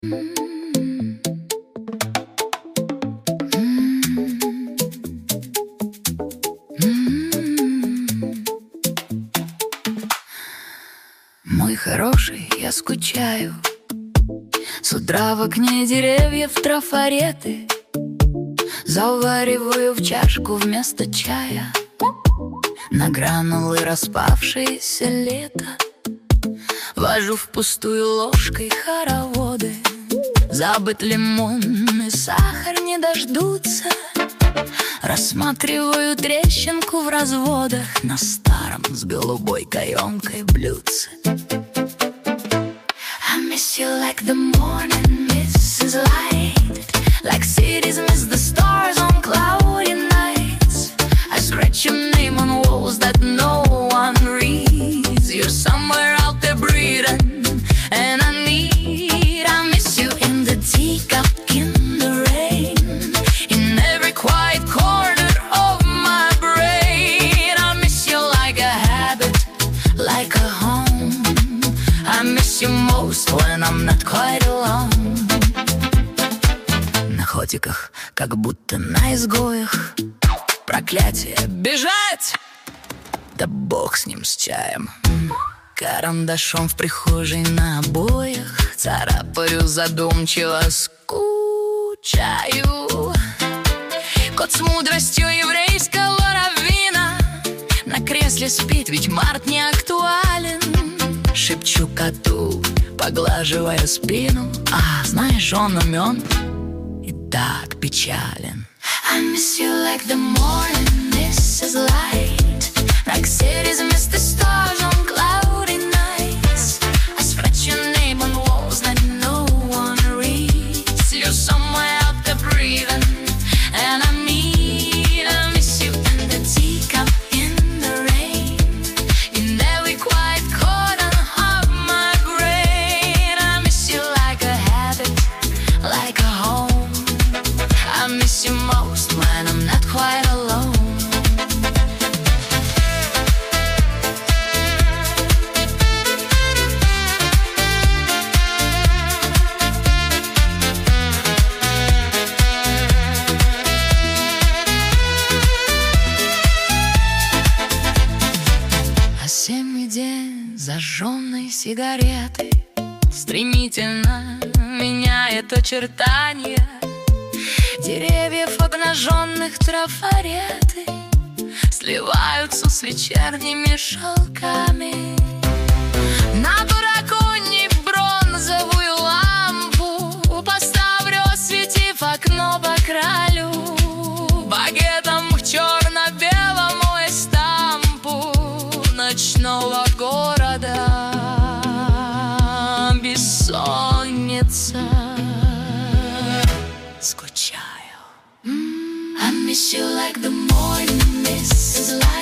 Мой хороший, я скучаю. С утра в окне деревьев трафареты. Завариваю в чашку вместо чая на гранулы распавшееся лето. Вожу впустую ложкой хороводы. Забыт лимон и сахар не дождутся. Рассматриваю трещинку в разводах на старом с голубой каемкой блюдце. I miss you like the morning misses light, like cities miss the stars on cloudy nights. I scratch your name on walls that no one reads. You're somewhere out there breathing, and I miss you in the teacup, in the rain, in every quiet corner of my brain. I miss you like a habit, like a home. I miss you most when I'm not quite alone. На ходиках, как будто на изгоях. Проклятие, бежать! Да бог с ним, с чаем. Карандашом в прихожей на обоях царапаю задумчиво, скучаю. Кот с мудростью еврейского раввина на кресле спит, ведь март не актуален. Шепчу коту, поглаживая спину: а, знаешь, он умен и так печален. I miss you like the morning misses light, like cities miss the stars on cloudy nights. I scratch your name on walls that no one reads. You're somewhere out there breathing, and I miss you in the teacup, in the rain, in every quiet corner of my brain. I miss you like a habit, like a home. I miss you most when I'm not quite alone. Осенний день зажженной сигареты стремительно меняет очертания деревьев, обнаженных трафареты сливаются с вечерними шелками. На драконе бронзовую лампу поставлю, осветив окно по краю. Багетом в черно-белом эстампу ночного города. Бессонница, скучаю. I miss you like the morning misses light.